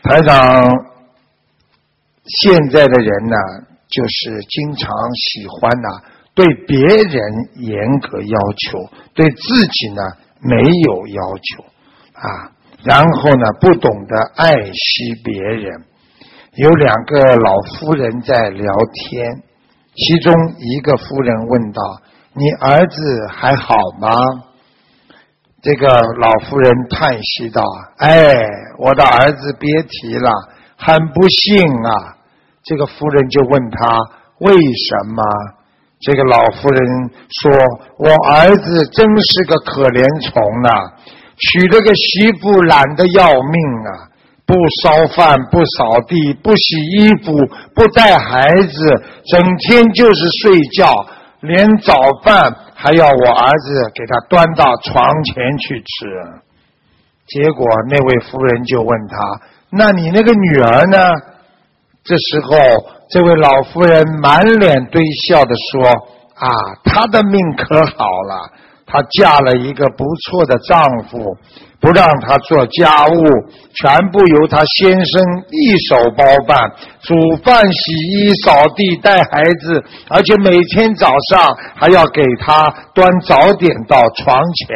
台长现在的人呢，就是经常喜欢呢对别人严格要求，对自己呢没有要求啊，然后呢不懂得爱惜别人。有2个老夫人在聊天，其中一个夫人问道：你儿子还好吗？这个老夫人叹息道：哎，我的儿子别提了，很不幸啊。这个夫人就问他为什么？这个老夫人说：我儿子真是个可怜虫啊，娶了个媳妇懒得要命啊，不烧饭，不扫地，不洗衣服，不带孩子，整天就是睡觉，连早饭还要我儿子给他端到床前去吃。结果那位夫人就问他：那你那个女儿呢？这时候这位老夫人满脸堆笑地说：啊，她的命可好了，她嫁了一个不错的丈夫，不让她做家务，全部由她先生一手包办，煮饭洗衣扫地带孩子，而且每天早上还要给她端早点到床前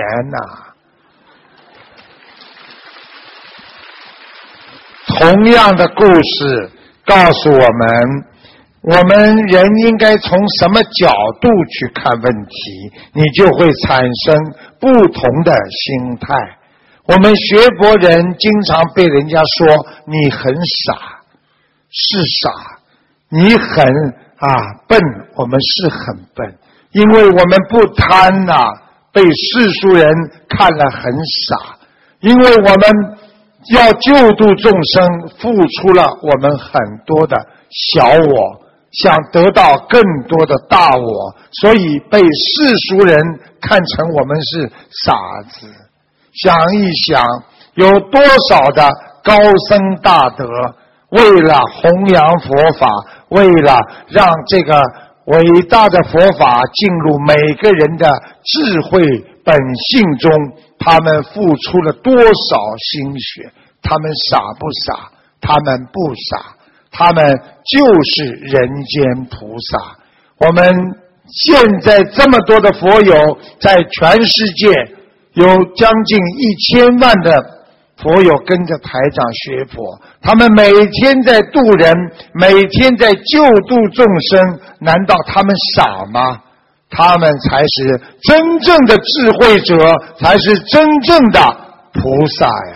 同样的故事告诉我们人应该从什么角度去看问题，你就会产生不同的心态。我们学佛人经常被人家说你很傻，是傻，你很笨，我们是很笨，因为我们不贪被世俗人看了很傻，因为我们要救度众生，付出了我们很多的小我，想得到更多的大我，所以被世俗人看成我们是傻子。想一想，有多少的高僧大德为了弘扬佛法，为了让这个伟大的佛法进入每个人的智慧本性中，他们付出了多少心血？他们傻不傻？他们不傻，他们就是人间菩萨。我们现在这么多的佛友，在全世界有将近1000万的佛友跟着台长学佛，他们每天在度人，每天在救度众生，难道他们傻吗？他们才是真正的智慧者，才是真正的菩萨呀！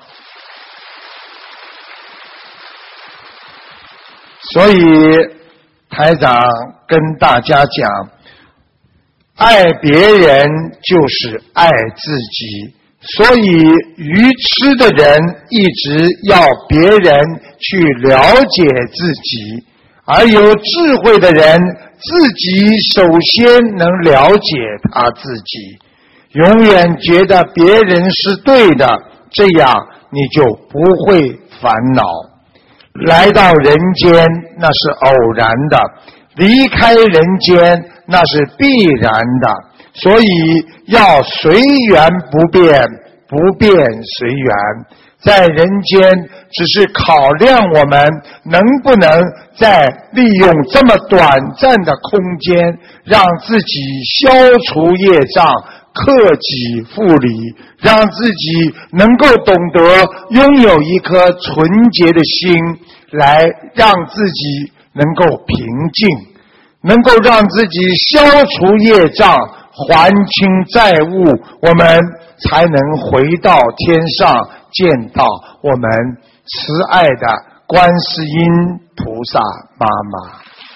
所以台长跟大家讲，爱别人就是爱自己，所以愚痴的人一直要别人去了解自己，而有智慧的人自己首先能了解他自己，永远觉得别人是对的，这样你就不会烦恼。来到人间那是偶然的，离开人间那是必然的，所以要随缘不变，不变随缘。在人间只是考量我们能不能在利用这么短暂的空间，让自己消除业障，克己复礼，让自己能够懂得拥有一颗纯洁的心，来让自己能够平静，能够让自己消除业障，还清债务，我们才能回到天上，见到我们慈爱的观世音菩萨妈妈。